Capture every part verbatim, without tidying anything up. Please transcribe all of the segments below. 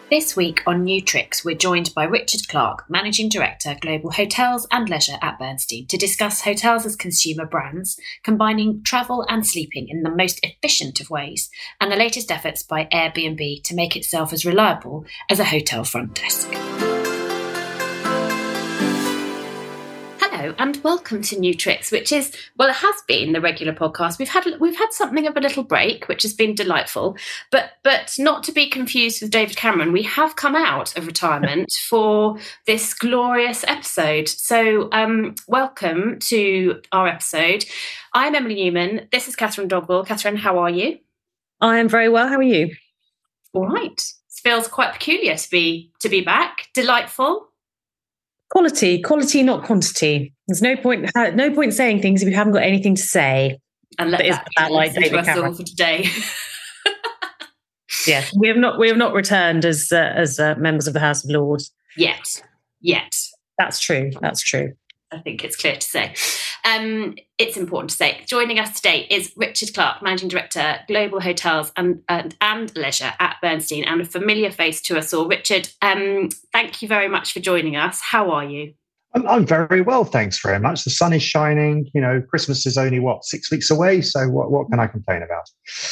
This week on New Tricks, we're joined by Richard Clark, Managing Director, Global Hotels and Leisure at Bernstein, to discuss hotels as consumer brands, combining travel and sleeping in the most efficient of ways, and the latest efforts by Airbnb to make itself as reliable as a hotel front desk. Hello and welcome to New Tricks, which is, well, it has been the regular podcast. We've had we've had something of a little break, which has been delightful, but but not to be confused with David Cameron. We have come out of retirement for this glorious episode. So um, welcome to our episode. I'm Emily Newman. This is Catherine Dogwell. Catherine, how are you? I am very well. How are you? All right. It feels quite peculiar to be to be back. Delightful. Quality, quality, not quantity. There's no point, no point saying things if you haven't got anything to say. And let that, that like David Cameron for today. Yes, we have not, we have not returned as uh, as uh, members of the House of Lords yet. Yet, that's true. That's true. I think it's clear to say. Um, it's important to say. Joining us today is Richard Clark, Managing Director, Global Hotels and, and, and Leisure at Bernstein, and a familiar face to us all. Richard, um, thank you very much for joining us. How are you? I'm, I'm very well, thanks very much. The sun is shining. You know, Christmas is only, what, six weeks away? So what, what can I complain about?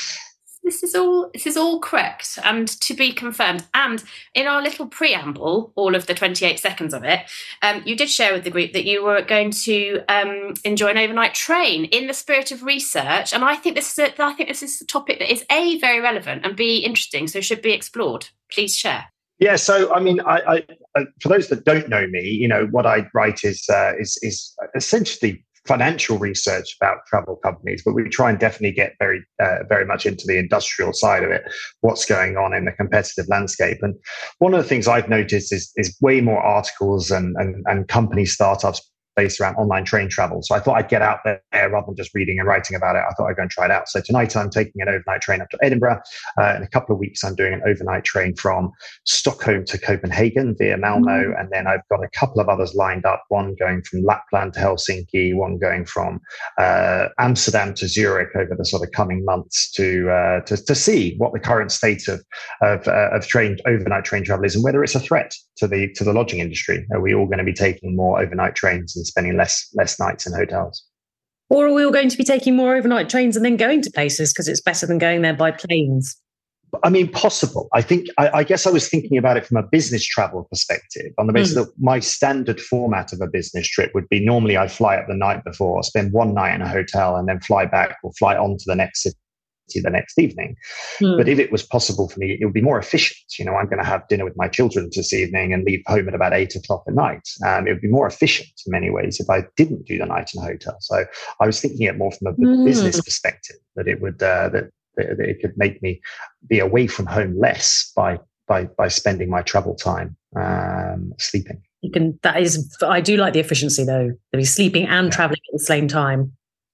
This is all this is all correct and to be confirmed. And in our little preamble, all of the twenty-eight seconds of it, um, you did share with the group that you were going to um, enjoy an overnight train in the spirit of research. And I think this is a, I think this is a topic that is A, very relevant, and B, interesting, so should be explored. Please share. Yeah, so I mean, I, I, I for those that don't know me, you know, what I write is uh, is is essentially financial research about travel companies, but we try and definitely get very, uh, very much into the industrial side of it, what's going on in the competitive landscape. And one of the things I've noticed is, is way more articles and, and, and company startups based around online train travel. So I thought I'd get out there rather than just reading and writing about it. I thought I'd go and try it out. So tonight I'm taking an overnight train up to Edinburgh. Uh, in a couple of weeks, I'm doing an overnight train from Stockholm to Copenhagen via Malmo. Mm. And then I've got a couple of others lined up, one going from Lapland to Helsinki, one going from uh, Amsterdam to Zurich over the sort of coming months to uh, to, to see what the current state of of, uh, of train overnight train travel is and whether it's a threat to the to the lodging industry. Are we all going to be taking more overnight trains and spending less less nights in hotels? Or are we all going to be taking more overnight trains and then going to places because it's better than going there by planes? I mean, possible. I think, I, I guess I was thinking about it from a business travel perspective on the basis mm. that my standard format of a business trip would be normally I fly up the night before, spend one night in a hotel and then fly back or fly on to the next city the next evening. Hmm. But if it was possible for me, it would be more efficient. You know, I'm going to have dinner with my children this evening and leave home at about eight o'clock at night. Um, it would be more efficient in many ways if I didn't do the night in a hotel. So I was thinking it more from a hmm. business perspective, that it would, uh, that, that it could make me be away from home less by, by, by spending my travel time um, sleeping. You can, that is, I do like the efficiency though, to be sleeping and yeah. traveling at the same time.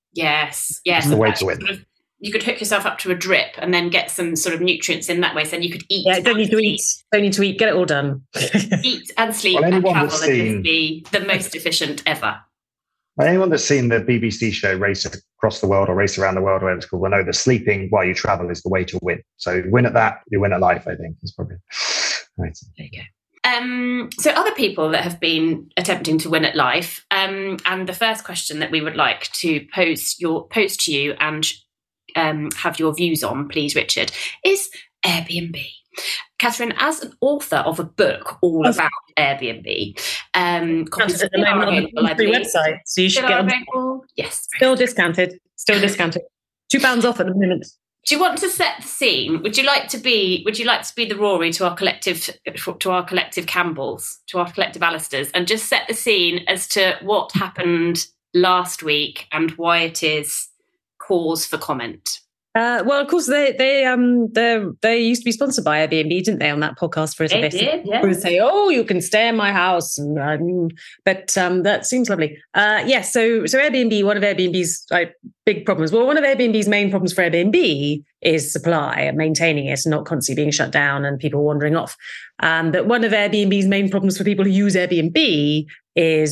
Yes, yes. That's the way to win. Sort of, you could hook yourself up to a drip and then get some sort of nutrients in that way. So then you could eat. Yeah, don't need to eat. Don't need to eat. Get it all done. Eat and sleep well, and travel and seen, just be the most efficient ever. Well, anyone that's seen the B B C show Race Across the World or Race Around the World, or whatever it's called, will know that sleeping while you travel is the way to win. So you win at that, you win at life, I think. Is probably right. There you go. Um, so other people that have been attempting to win at life, um, and the first question that we would like to pose your pose to you and Um, have your views on, please, Richard, is Airbnb. Catherine, as an author of a book all oh. about Airbnb, um, copies at the moment on the free website, so you should get on. Yes, still discounted, still discounted. Two pounds off at the moment. Do you want to set the scene? Would you like to be? Would you like to be the Rory to our collective, to our collective Campbells, to our collective Alistairs, and just set the scene as to what happened last week and why it is cause for comment? Uh, well, of course, they they um they they used to be sponsored by Airbnb, didn't they? On that podcast for a they bit, did, yeah. Would say, "Oh, you can stay in my house," and, um, but um, that seems lovely. Uh, yes, yeah, so so Airbnb, one of Airbnb's like, big problems. Well, one of Airbnb's main problems for Airbnb is supply and maintaining it, and not constantly being shut down and people wandering off. Um, but one of Airbnb's main problems for people who use Airbnb is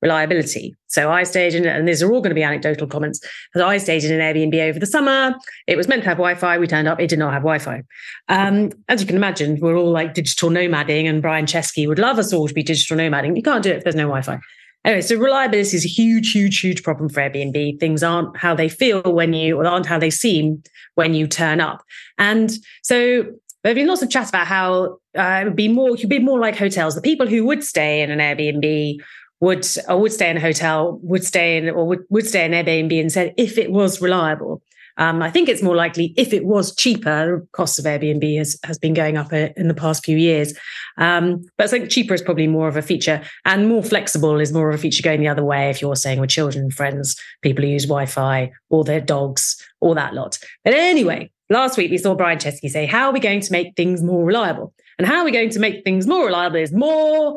reliability. So I stayed in, and these are all going to be anecdotal comments, but I stayed in an Airbnb over the summer. It was meant to have Wi-Fi. We turned up, it did not have Wi-Fi. Um, as you can imagine, we're all like digital nomading, and Brian Chesky would love us all to be digital nomading. You can't do it if there's no Wi-Fi. Anyway, so reliability is a huge, huge, huge problem for Airbnb. Things aren't how they feel when you, or aren't how they seem when you turn up. And so there have been lots of chat about how uh, it would be more, you'd be more like hotels. The people who would stay in an Airbnb would, or would stay in a hotel, would stay in, or would, would stay in Airbnb and said, if it was reliable. Um, I think it's more likely if it was cheaper. The cost of Airbnb has, has been going up in the past few years. Um, but I think cheaper is probably more of a feature, and more flexible is more of a feature going the other way if you're staying with children, friends, people who use Wi-Fi, or their dogs, all that lot. But anyway, last week we saw Brian Chesky say, how are we going to make things more reliable? And how are we going to make things more reliable is more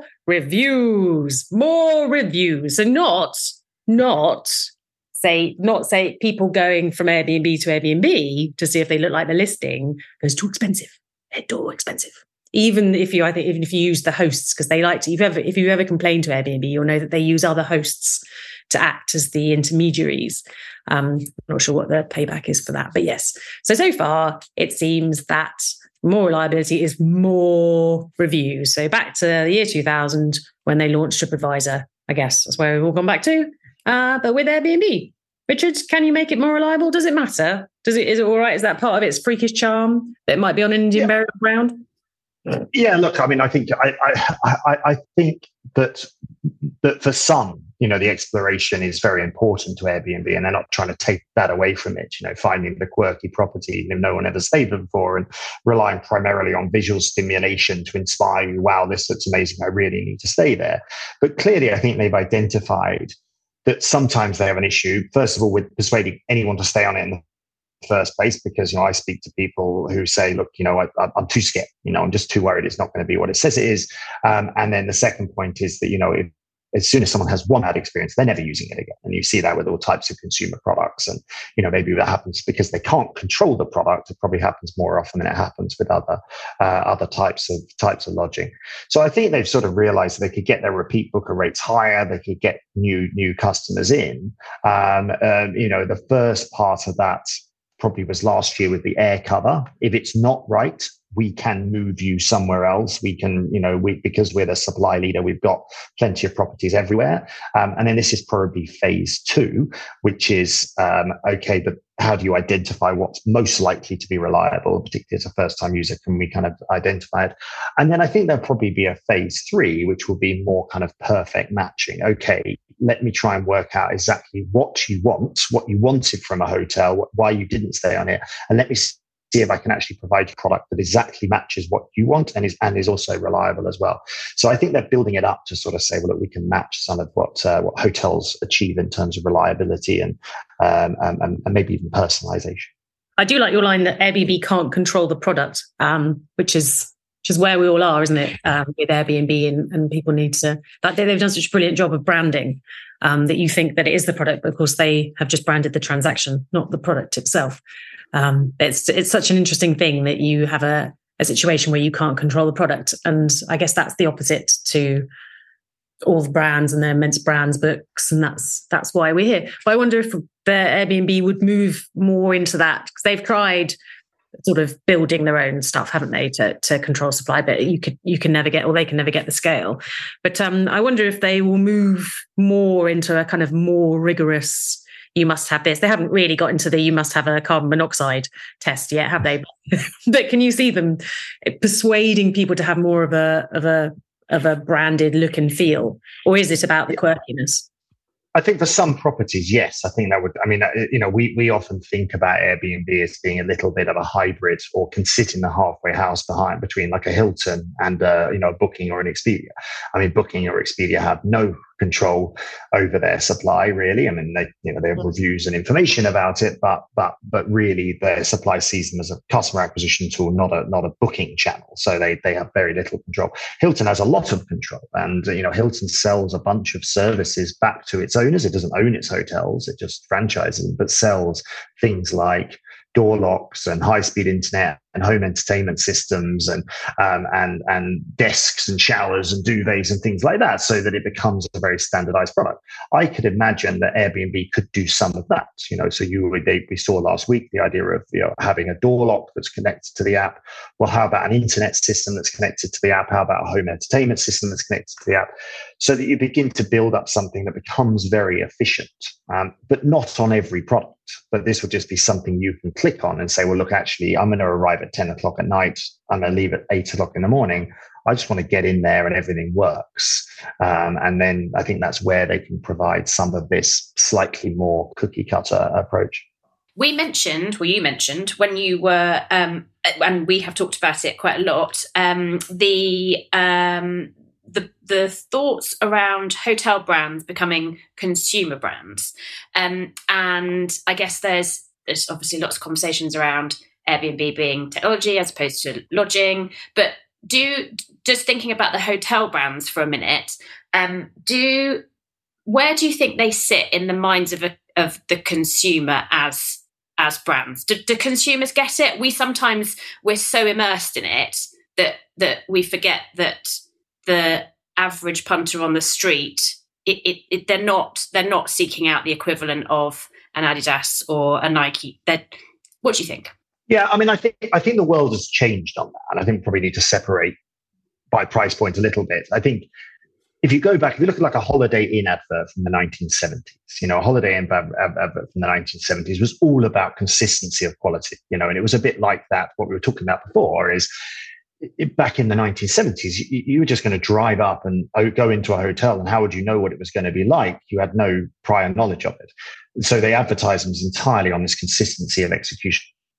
reviews, more reviews. So not, not... Say, not say people going from Airbnb to Airbnb to see if they look like the listing. It's too expensive. They're too expensive. Even if you, I think, even if you use the hosts, because they like to. If you ever, if you ever complain to Airbnb, you'll know that they use other hosts to act as the intermediaries. Um, I'm not sure what the payback is for that, but yes. So so far, it seems that more reliability is more reviews. So back to the year two thousand when they launched TripAdvisor. I guess that's where we've all gone back to. Uh, but with Airbnb, Richard, can you make it more reliable? Does it matter? Does it? Is it all right? Is that part of its freakish charm that it might be on an Indian yeah. burial ground? Yeah, look, I mean, I think I, I, I, I think that that for some, you know, the exploration is very important to Airbnb, and they're not trying to take that away from it. You know, finding the quirky property that no one ever stayed there before, and relying primarily on visual stimulation to inspire you. Wow, this looks amazing. I really need to stay there. But clearly, I think they've identified that sometimes they have an issue, first of all, with persuading anyone to stay on it in the first place, because, you know, I speak to people who say, look, you know, I, I'm too scared, you know, I'm just too worried it's not going to be what it says it is. Um, and then the second point is that, you know, if, as soon as someone has one bad experience, they're never using it again. And you see that with all types of consumer products. And, you know, maybe that happens because they can't control the product. It probably happens more often than it happens with other uh, other types of types of lodging. So I think they've sort of realized that they could get their repeat booker rates higher. They could get new new customers in. Um, um, you know, the first part of that probably was last year with the air cover. If it's not right, we can move you somewhere else. We can, you know, we because we're the supply leader, we've got plenty of properties everywhere. Um, and then this is probably phase two, which is, um, okay, but how do you identify what's most likely to be reliable, particularly as a first-time user? Can we kind of identify it? And then I think there'll probably be a phase three, which will be more kind of perfect matching. Okay, let me try and work out exactly what you want, what you wanted from a hotel, why you didn't stay on it, and let me see if I can actually provide a product that exactly matches what you want and is and is also reliable as well. So I think they're building it up to sort of say, well, look, we can match some of what uh, what hotels achieve in terms of reliability and, um, and and maybe even personalization. I do like your line that Airbnb can't control the product, um, which is which is where we all are, isn't it? Um, with Airbnb, and, and people need to. That they've done such a brilliant job of branding um, that you think that it is the product, but of course they have just branded the transaction, not the product itself. Um, it's it's such an interesting thing that you have a, a situation where you can't control the product. And I guess that's the opposite to all the brands and their immense brands books. And that's that's why we're here. But I wonder if the Airbnb would move more into that, because they've tried sort of building their own stuff, haven't they, to, to control supply, but you could you can never get, or they can never get the scale. But um, I wonder if they will move more into a kind of more rigorous, you must have this. They haven't really got into the you must have a carbon monoxide test yet, have they? But can you see them persuading people to have more of a of a of a branded look and feel, or is it about the quirkiness? I think for some properties, yes. I think that would, I mean, you know, we we often think about Airbnb as being a little bit of a hybrid, or can sit in the halfway house behind between like a Hilton and, uh, you know, a Booking or an Expedia. I mean, Booking or Expedia have no control over their supply, really. I mean, they, you know, they have reviews and information about it, but but but really their supply sees them as a customer acquisition tool, not a not a booking channel. So they they have very little control. Hilton has a lot of control, and you know, Hilton sells a bunch of services back to its owners. It doesn't own its hotels; it just franchises them, but sells things like door locks and high-speed internet and home entertainment systems and um, and and desks and showers and duvets and things like that, so that it becomes a very standardized product. I could imagine that Airbnb could do some of that. You know, so you they, we saw last week the idea of you know having a door lock that's connected to the app. Well, how about an internet system that's connected to the app? How about a home entertainment system that's connected to the app? So that you begin to build up something that becomes very efficient, um, but not on every product. But this would just be something you can click on and say, well, look, actually, I'm going to arrive at ten o'clock at night. I'm going to leave at eight o'clock in the morning. I just want to get in there and everything works. Um, and then I think that's where they can provide some of this slightly more cookie cutter approach. We mentioned, well, you mentioned when you were, um, and we have talked about it quite a lot, um, the um, the the thoughts around hotel brands becoming consumer brands. Um, and I guess there's there's obviously lots of conversations around Airbnb being technology as opposed to lodging. But do just thinking about the hotel brands for a minute, um, do where do you think they sit in the minds of a, of the consumer as as brands? Do, do consumers get it? We sometimes we're so immersed in it that that we forget that the average punter on the street, it, it, it, they're not they're not seeking out the equivalent of an Adidas or a Nike. They're, what do you think? Yeah, I mean, I think I think the world has changed on that, and I think we probably need to separate by price point a little bit. I think if you go back, if you look at like a Holiday Inn advert from the nineteen seventies, you know, a Holiday Inn advert from the nineteen seventies was all about consistency of quality, you know, and it was a bit like that. What we were talking about before is it, back in the nineteen seventies, you, you were just going to drive up and go into a hotel, and how would you know what it was going to be like? You had no prior knowledge of it. So they advertised them entirely on this consistency of execution.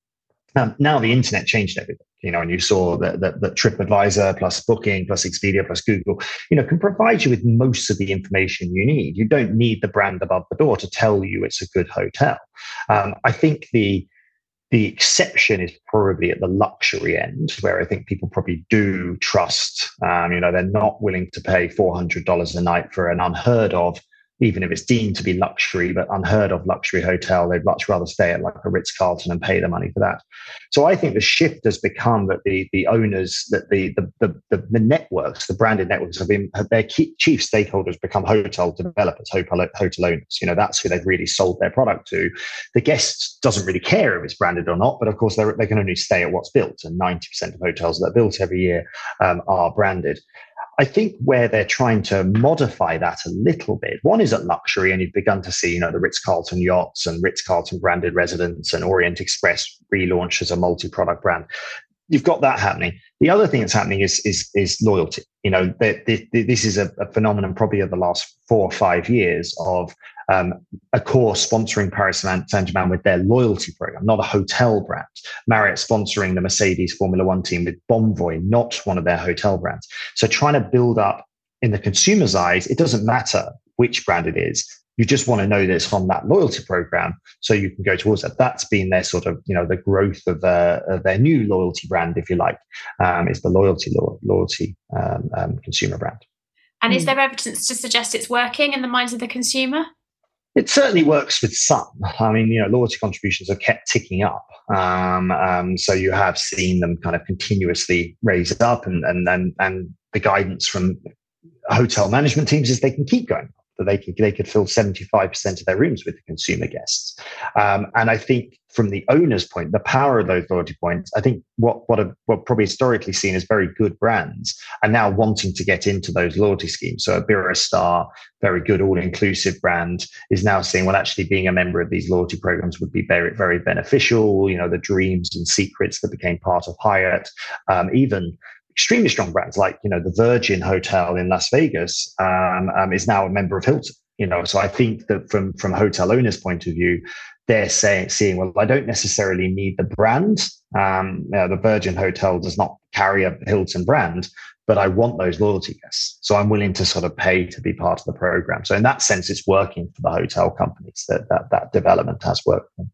Um, now the internet changed everything, you know, and you saw that, that, that TripAdvisor plus Booking plus Expedia plus Google, you know, can provide you with most of the information you need. You don't need the brand above the door to tell you it's a good hotel. Um, I think the the exception is probably at the luxury end, where I think people probably do trust. Um, you know, they're not willing to pay four hundred dollars a night for an unheard of, even if it's deemed to be luxury, but unheard of luxury hotel. They'd much rather stay at like a Ritz-Carlton and pay the money for that. So I think the shift has become that the the owners, that the the the, the, the networks, the branded networks have been, their key, chief stakeholders become hotel developers, hotel, hotel owners. You know, that's who they've really sold their product to. The guest doesn't really care if it's branded or not, but of course they can only stay at what's built, and ninety percent of hotels that are built every year um, are branded. I think where they're trying to modify that a little bit, one is at luxury, and you've begun to see, you know, the Ritz-Carlton yachts and Ritz-Carlton branded residents and Orient Express relaunch as a multi-product brand. You've got that happening. The other thing that's happening is is, is loyalty. You know, the, the, the, this is a, a phenomenon probably of the last four or five years of um, Accor sponsoring Paris Saint-Germain with their loyalty program, not a hotel brand. Marriott sponsoring the Mercedes Formula One team with Bonvoy, not one of their hotel brands. So trying to build up in the consumer's eyes, it doesn't matter which brand it is. You just want to know that it's on that loyalty program, so you can go towards that. That's been their sort of, you know, the growth of, uh, of their new loyalty brand, if you like, um, is the loyalty lo- loyalty um, um, consumer brand. And is there evidence to suggest it's working in the minds of the consumer? It certainly works with some. I mean, you know, loyalty contributions have kept ticking up. Um, um, so you have seen them kind of continuously raise up, and and and, and the guidance from hotel management teams is they can keep going up. That they could they could fill seventy-five percent of their rooms with the consumer guests. Um, and I think from the owner's point, the power of those loyalty points, I think what what are what probably historically seen as very good brands are now wanting to get into those loyalty schemes. So Iberostar, very good all-inclusive brand, is now saying, well, actually being a member of these loyalty programs would be very, very beneficial. You know, the Dreams and Secrets that became part of Hyatt, um, even extremely strong brands like, you know, the Virgin Hotel in Las Vegas um, um, is now a member of Hilton. You know, so I think that from from hotel owners' point of view, they're saying, seeing, well, I don't necessarily need the brand. Um, you know, the Virgin Hotel does not carry a Hilton brand, but I want those loyalty guests. So I'm willing to sort of pay to be part of the program. So in that sense, it's working for the hotel companies. That that, that development has worked for them.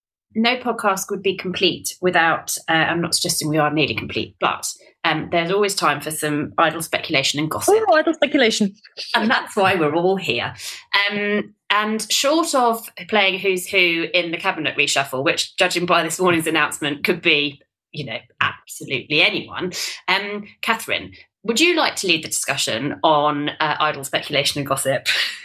No podcast would be complete without, uh, I'm not suggesting we are nearly complete, but um, there's always time for some idle speculation and gossip. Oh, idle speculation. And that's why we're all here. Um, and short of playing Who's Who in the Cabinet reshuffle, which, judging by this morning's announcement, could be you know, absolutely anyone. Um, Catherine, would you like to lead the discussion on uh, idle speculation and gossip?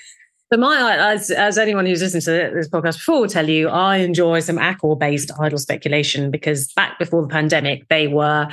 So my, as, as anyone who's listened to this podcast before will tell you, I enjoy some Accor-based idle speculation, because back before the pandemic, they were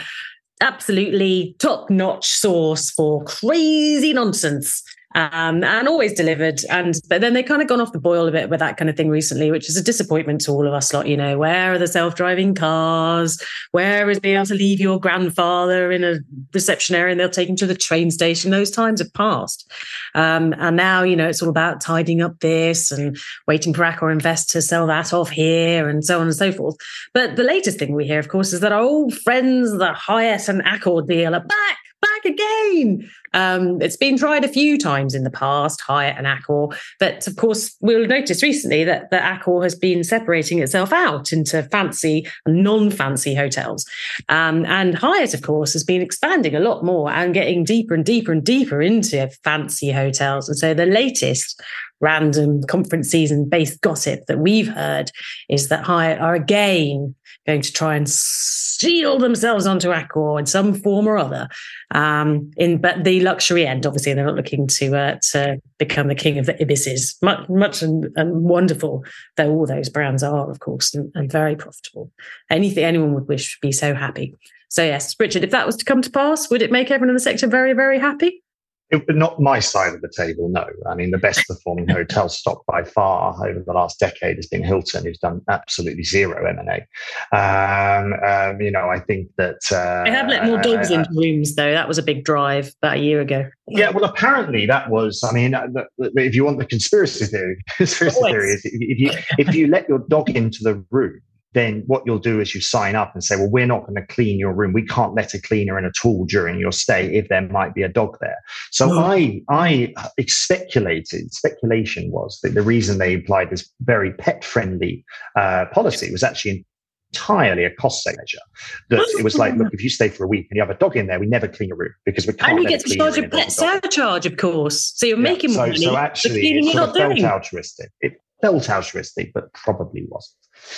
absolutely top-notch source for crazy nonsense. Um, and always delivered. And but then they kind of gone off the boil a bit with that kind of thing recently, which is a disappointment to all of us lot. You know, where are the self-driving cars? Where is being able to leave your grandfather in a reception area and they'll take him to the train station? Those times have passed. Um, and now, you know, it's all about tidying up this and waiting for Accor Invest to sell that off here and so on and so forth. But the latest thing we hear, of course, is that our old friends, the Hyatt and Accor deal, are back. Back again. Um, it's been tried a few times in the past, Hyatt and Accor, but of course we'll notice recently that, that Accor has been separating itself out into fancy and non-fancy hotels. Um, and Hyatt, of course, has been expanding a lot more and getting deeper and deeper and deeper into fancy hotels. And so the latest random conference season based gossip that we've heard is that Hyatt are again going to try and seal themselves onto Accor in some form or other. Um, in but the luxury end, obviously, they're not looking to uh, to become the king of the ibises. Much, much and, and wonderful though all those brands are, of course, and, and very profitable. Anything anyone would wish to be so happy. So yes, Richard, if that was to come to pass, would it make everyone in the sector very, very happy? It, not my side of the table, no. I mean, the best performing hotel stock by far over the last decade has been Hilton, who's done absolutely zero M and A. Um, um, you know, I think that... Uh, they have let more dogs uh, into rooms, though. That was a big drive about a year ago. Yeah, well, apparently that was, I mean, if you want the conspiracy theory, conspiracy Always. theory is if you, if you let your dog into the room, then what you'll do is you sign up and say, well, we're not going to clean your room. We can't let a cleaner in at all during your stay if there might be a dog there. So no. I I speculated, speculation was that the reason they applied this very pet-friendly uh, policy was actually entirely a cost-saving measure. That it was like, look, if you stay for a week and you have a dog in there, we never clean a room because we can't. And you get to charge a pet surcharge, of course. So you're yeah, making so, money. So actually, it sort of felt altruistic. It felt altruistic, but probably wasn't.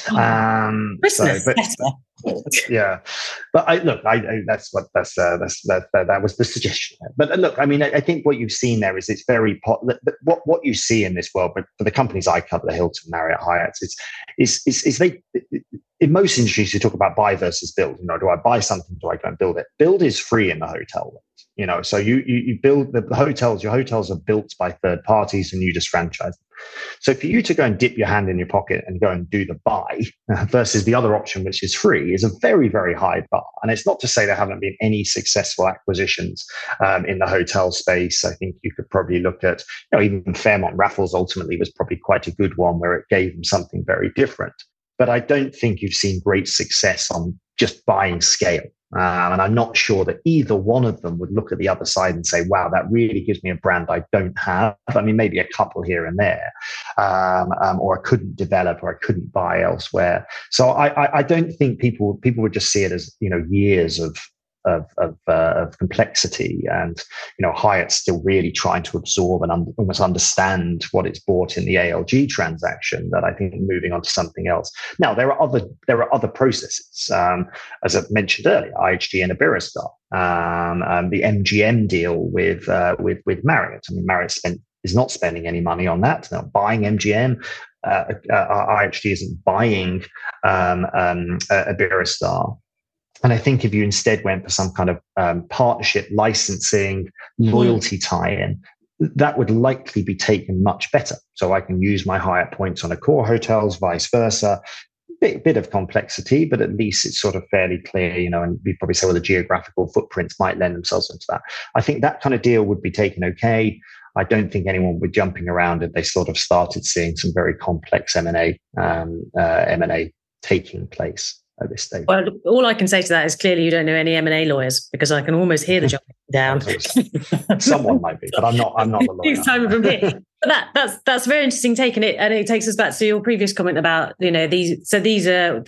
Um, Christmas, so, but, yeah, but I look, I, I that's what that's uh, that's that, that that was the suggestion. But uh, look, I mean, I, I think what you've seen there is it's very pot. What what you see in this world, but for the companies I cover, the Hilton, Marriott, Hyatt, it's is is is they. In most industries, you talk about buy versus build. You know, do I buy something? Do I go and build it? Build is free in the hotel. You know, so you you, you build the, the hotels. Your hotels are built by third parties, and you just franchise them. So for you to go and dip your hand in your pocket and go and do the buy uh, versus the other option, which is free, is a very, very high bar. And it's not to say there haven't been any successful acquisitions um, in the hotel space. I think you could probably look at, you know, even Fairmont Raffles ultimately was probably quite a good one where it gave them something very different. But I don't think you've seen great success on just buying scale. Um, and I'm not sure that either one of them would look at the other side and say, wow, that really gives me a brand I don't have. I mean, maybe a couple here and there, um, um, or I couldn't develop or I couldn't buy elsewhere. So I, I, I don't think people people would just see it as, you know, years of of of, uh, of complexity. And, you know, Hyatt's still really trying to absorb and un- almost understand what it's bought in the A L G transaction, that I think moving on to something else. Now, there are other there are other processes. Um, as I mentioned earlier, I H G and Iberostar, um, um, the M G M deal with uh, with with Marriott. I mean, Marriott spent is not spending any money on that. They're not buying M G M. Uh, uh, I H G isn't buying um, um, uh, Iberostar. And I think if you instead went for some kind of um, partnership, licensing, loyalty tie-in, that would likely be taken much better. So I can use my Hyatt points on Accor hotels, vice versa. Bit, bit of complexity, but at least it's sort of fairly clear, you know, and we probably say, well, the geographical footprints might lend themselves into that. I think that kind of deal would be taken okay. I don't think anyone would be jumping around if they sort of started seeing some very complex M and A, um, uh, M and A taking place at this stage. Well, all I can say to that is clearly you don't know any M and A lawyers, because I can almost hear the jumping down. Someone might be, but I'm not. I'm not the lawyer. Next time from here. But that that's that's a very interesting take, and it and it takes us back to your previous comment about, you know, these. So these are the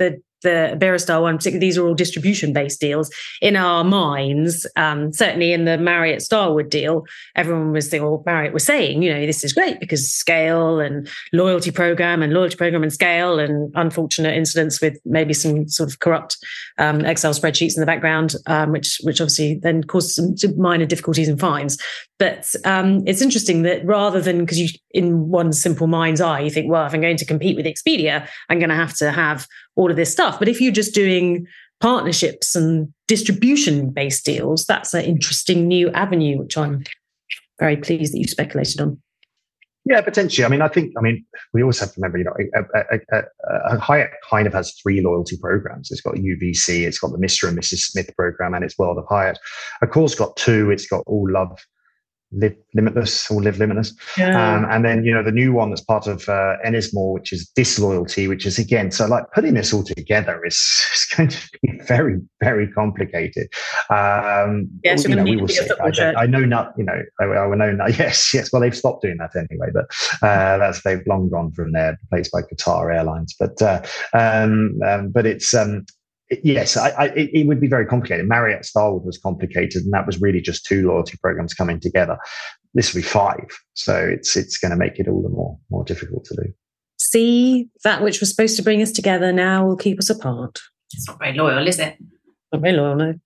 the Iberostar one, particularly, these are all distribution-based deals. In our minds, um, certainly in the Marriott Starwood deal, everyone was thinking, well, Marriott was saying, you know, this is great because scale and loyalty program and loyalty program and scale, and unfortunate incidents with maybe some sort of corrupt um, Excel spreadsheets in the background, um, which which obviously then caused some minor difficulties and fines. But um, it's interesting that rather than, because you, in one simple mind's eye, you think, well, if I'm going to compete with Expedia, I'm going to have to have all of this stuff. But if you're just doing partnerships and distribution-based deals, that's an interesting new avenue, which I'm very pleased that you speculated on. Yeah, potentially. I mean, I think, I mean, we always have to remember, you know, a, a, a, a Hyatt kind of has three loyalty programs. It's got U V C, it's got the Mister and Missus Smith program, and it's World of Hyatt. Accor's got two. It's got All Love, Live Limitless, or Live Limitless. Yeah. Um, and then, you know, the new one that's part of uh, Ennismore, which is Disloyalty, which is, again, so like putting this all together is, is going to be very, very complicated. Um, yes, you know, we will see. I, I know not, you know, I, I know not, yes, yes. Well, they've stopped doing that anyway, but uh, that's, they've long gone from there, replaced by Qatar Airlines. But, uh, um, um, but it's, um, Yes, I, I, it would be very complicated. Marriott Starwood was complicated, and that was really just two loyalty programs coming together. This will be five, so it's it's going to make it all the more more difficult to do. See, that which was supposed to bring us together now will keep us apart. It's not very loyal, is it? Not very loyal, no.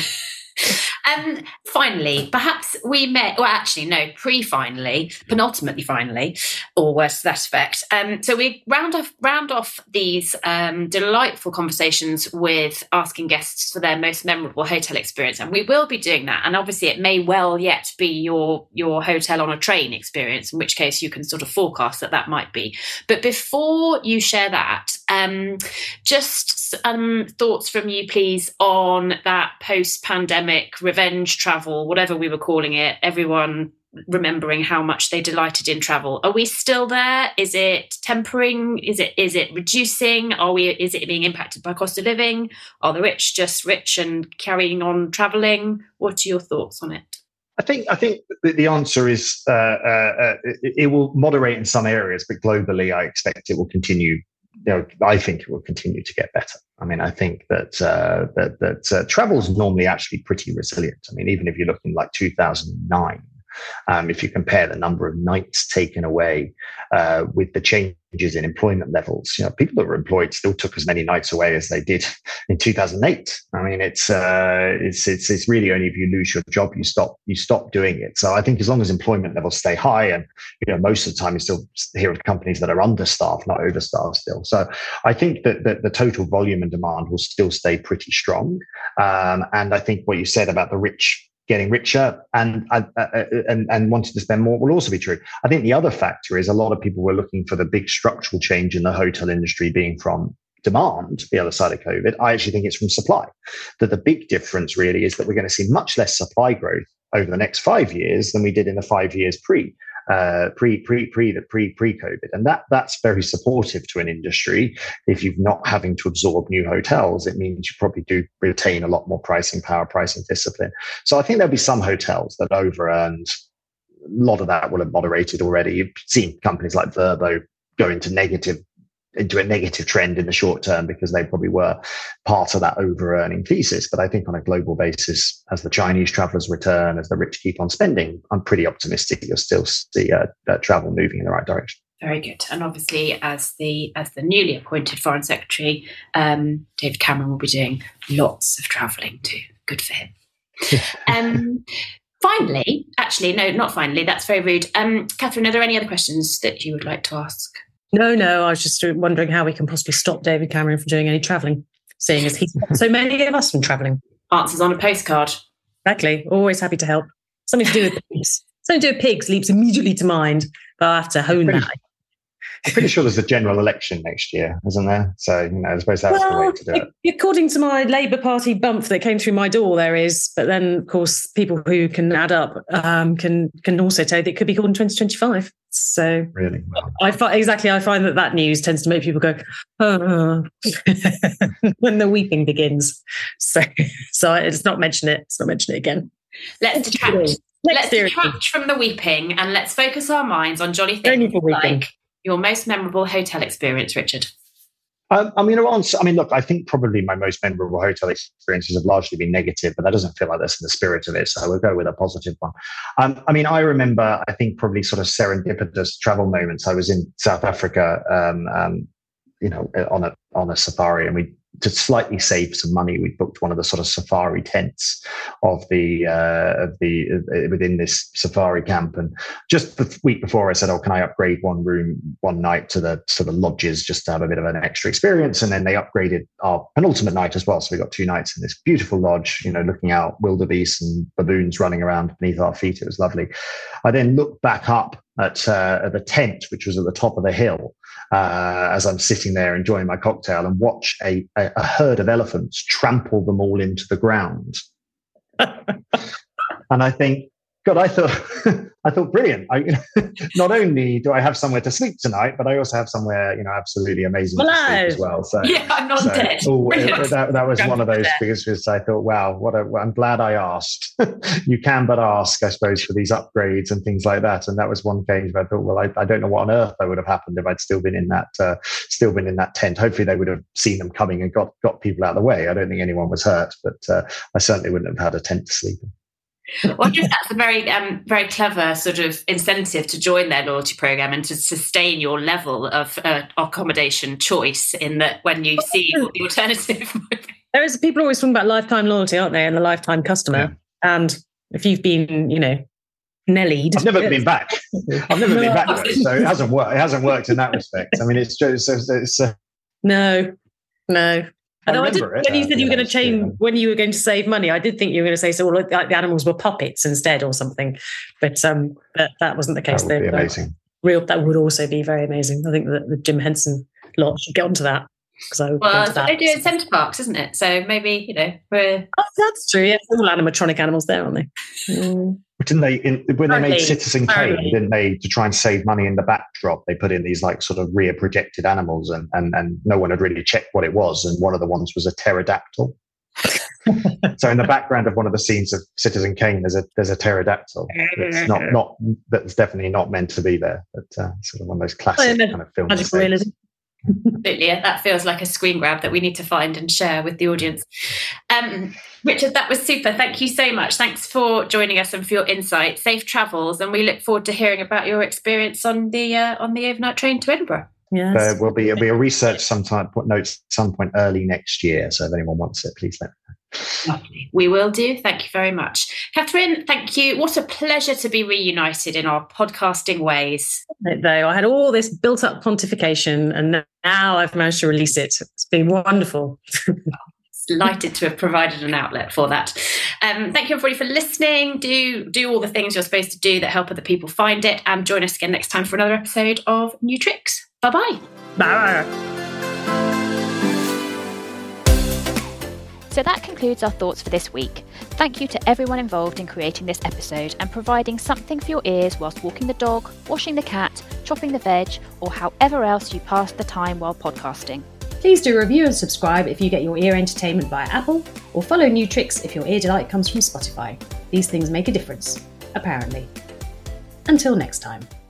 Um, finally, perhaps we may, well, actually, no, pre-finally, penultimately finally, or worse to that effect. Um, so we round off, round off these um, delightful conversations with asking guests for their most memorable hotel experience. And we will be doing that. And obviously it may well yet be your, your hotel on a train experience, in which case you can sort of forecast that that might be. But before you share that, um, just um, thoughts from you, please, on that post-pandemic revenge travel, whatever we were calling it, everyone remembering how much they delighted in travel. Are we still there? Is it tempering? Is it is it reducing? Are we? Is it being impacted by cost of living? Are the rich just rich and carrying on traveling? What are your thoughts on it? I think I think the answer is uh, uh, it, it will moderate in some areas, but globally, I expect it will continue. You know, I think it will continue to get better. I mean, I think that uh, that that uh, travel is normally actually pretty resilient. I mean, even if you're looking like two thousand nine, um, if you compare the number of nights taken away uh, with the changes in employment levels, you know, people that were employed still took as many nights away as they did in two thousand eight. I mean, it's uh, it's it's it's really only if you lose your job you stop you stop doing it. So I think as long as employment levels stay high, and you know, most of the time you still hear of companies that are understaffed, not overstaffed still. So I think that, that the total volume and demand will still stay pretty strong. Um, and I think what you said about the rich getting richer and, uh, and and wanting to spend more will also be true. I think the other factor is a lot of people were looking for the big structural change in the hotel industry being from demand, the other side of COVID. I actually think it's from supply. That the big difference really is that we're going to see much less supply growth over the next five years than we did in the five years pre. Uh, pre pre pre the pre pre COVID, and that that's very supportive to an industry. If you're not having to absorb new hotels, it means you probably do retain a lot more pricing power, pricing discipline. So I think there'll be some hotels that over-earned. A lot of that will have moderated already. You've seen companies like Vrbo go into negative into a negative trend in the short term because they probably were part of that over-earning thesis. But I think on a global basis, as the Chinese travelers return, as the rich keep on spending, I'm pretty optimistic you'll still see uh, uh, travel moving in the right direction. Very good. And obviously, as the as the newly appointed Foreign Secretary, um, David Cameron will be doing lots of travelling too. Good for him. um, finally, actually, no, not finally. That's very rude. Um, Catherine, are there any other questions that you would like to ask? No, no, I was just wondering how we can possibly stop David Cameron from doing any travelling, seeing as he's stopped so many of us from travelling. Answers on a postcard. Exactly. Always happy to help. Something to do with pigs. Something to do with pigs leaps immediately to mind, but I'll have to hone pretty, that. I'm pretty sure there's a general election next year, isn't there? So, you know, I suppose that's well, the way to do it. According to my Labour Party bump that came through my door, there is. But then, of course, people who can add up um, can can also tell that it could be called in twenty twenty-five. So really, wow. I find exactly. I find that that news tends to make people go, oh, when the weeping begins. So, so let's not mention it. Let's not mention it again. Let's detract. Let's detract from the weeping and let's focus our minds on jolly things like your most memorable hotel experience, Richard. Um, I mean, I mean, look, I think probably my most memorable hotel experiences have largely been negative, but that doesn't feel like that's in the spirit of it. So we'll go with a positive one. Um, I mean, I remember, I think probably sort of serendipitous travel moments. I was in South Africa, um, um, you know, on a on a safari, and we to slightly save some money, we booked one of the sort of safari tents of the uh, of the uh, within this safari camp. And just the week before, I said, "Oh, can I upgrade one room one night to the sort of lodges just to have a bit of an extra experience?" And then they upgraded our penultimate night as well, so we got two nights in this beautiful lodge, you know, looking out wildebeest and baboons running around beneath our feet. It was lovely. I then looked back up at, uh, at the tent, which was at the top of the hill, uh, as I'm sitting there enjoying my cocktail, and watch a, a, a herd of elephants trample them all into the ground. And I think, God, I thought, I thought, brilliant. I, you know, not only do I have somewhere to sleep tonight, but I also have somewhere, you know, absolutely amazing to sleep as well. So yeah, I'm not so, dead. Oh, it, that, that was one of those things because I thought, wow, what a, I'm glad I asked. You can but ask, I suppose, for these upgrades and things like that. And that was one case where I thought, well, I, I don't know what on earth that would have happened if I'd still been in that, uh, still been in that tent. Hopefully, they would have seen them coming and got got people out of the way. I don't think anyone was hurt, but uh, I certainly wouldn't have had a tent to sleep in. Well, I guess that's a very, um, very clever sort of incentive to join their loyalty program and to sustain your level of uh, accommodation choice. In that, when you see what the alternative might be. There is people always talking about lifetime loyalty, aren't they, and the lifetime customer. Yeah. And if you've been, you know, Nellied, I've never been back. I've never been back, though, so it hasn't worked. It hasn't worked in that respect. I mean, it's just it's. it's uh, no, no. I, I did, when you said you were going to change, yeah. when you were going to save money, I did think you were going to say so. Like the animals were puppets instead, or something. But um, that, that wasn't the case. That would there. be amazing. Real, that would also be very amazing. I think that the Jim Henson lot should get onto that. I well, that's what they do in centre parks, isn't it? So maybe you know we're. Oh, that's true. Yeah, all animatronic animals there, aren't they? Mm. Didn't they, in, when they made Citizen Kane, Sorry. didn't they, to try and save money in the backdrop, they put in these like sort of rear projected animals, and, and, and no one had really checked what it was. And one of the ones was a pterodactyl. So in the background of one of the scenes of Citizen Kane, there's a there's a pterodactyl. That's not not that's definitely not meant to be there, but uh, sort of one of those classic well, kind of films. Magical realism. Absolutely, yeah, that feels like a screen grab that we need to find and share with the audience. Um, Richard, that was super. Thank you so much. Thanks for joining us and for your insight. Safe travels, and we look forward to hearing about your experience on the uh, on the overnight train to Edinburgh. Yes. There will be, be a research sometime notes some point early next year. So if anyone wants it, please let me know. Lovely. We will do. Thank you very much. Catherine, thank you. What a pleasure to be reunited in our podcasting ways. Though I had all this built up pontification and now I've managed to release it. It's been wonderful. Delighted to have provided an outlet for that. Um, thank you everybody for listening. Do do all the things you're supposed to do that help other people find it, and join us again next time for another episode of New Tricks. Bye-bye. Bye. So that concludes our thoughts for this week. Thank you to everyone involved in creating this episode and providing something for your ears whilst walking the dog, washing the cat, chopping the veg, or however else you pass the time while podcasting. Please do review and subscribe if you get your ear entertainment via Apple, or follow New Tricks if your ear delight comes from Spotify. These things make a difference, apparently. Until next time.